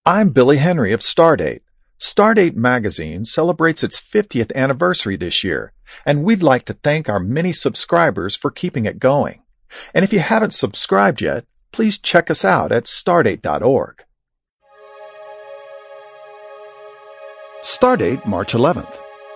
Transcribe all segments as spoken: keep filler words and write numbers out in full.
I'm Billy Henry of Stardate. Stardate magazine celebrates its fiftieth anniversary this year, and we'd like to thank our many subscribers for keeping it going. And if you haven't subscribed yet, please check us out at stardate dot org. Stardate, March eleventh.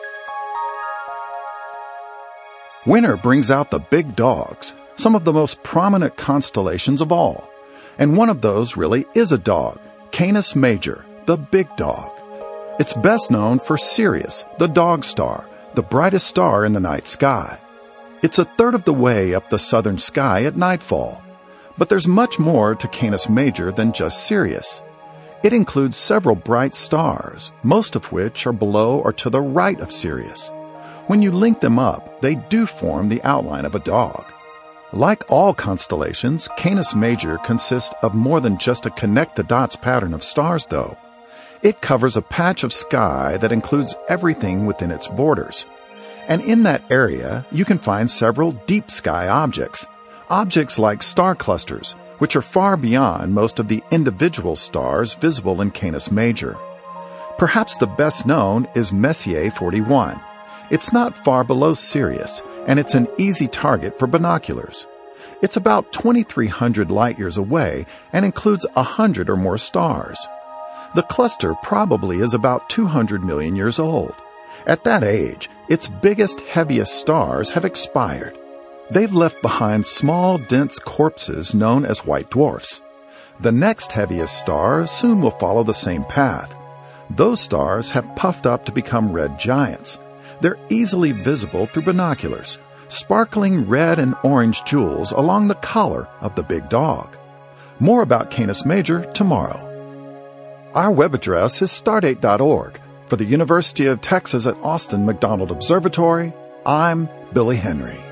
Winter brings out the big dogs, some of the most prominent constellations of all. And one of those really is a dog, Canis Major, the big dog. It's best known for Sirius, the dog star, the brightest star in the night sky. It's a third of the way up the southern sky at nightfall. But there's much more to Canis Major than just Sirius. It includes several bright stars, most of which are below or to the right of Sirius. When you link them up, they do form the outline of a dog. Like all constellations, Canis Major consists of more than just a connect-the-dots pattern of stars, though. It covers a patch of sky that includes everything within its borders. And in that area, you can find several deep sky objects, objects like star clusters, which are far beyond most of the individual stars visible in Canis Major. Perhaps the best known is Messier forty-one. It's not far below Sirius, and it's an easy target for binoculars. It's about twenty-three hundred light-years away and includes one hundred or more stars. The cluster probably is about two hundred million years old. At that age, its biggest, heaviest stars have expired. They've left behind small, dense corpses known as white dwarfs. The next heaviest stars soon will follow the same path. Those stars have puffed up to become red giants. They're easily visible through binoculars, sparkling red and orange jewels along the collar of the big dog. More about Canis Major tomorrow. Our web address is stardate dot org. For the University of Texas at Austin McDonald Observatory, I'm Billy Henry.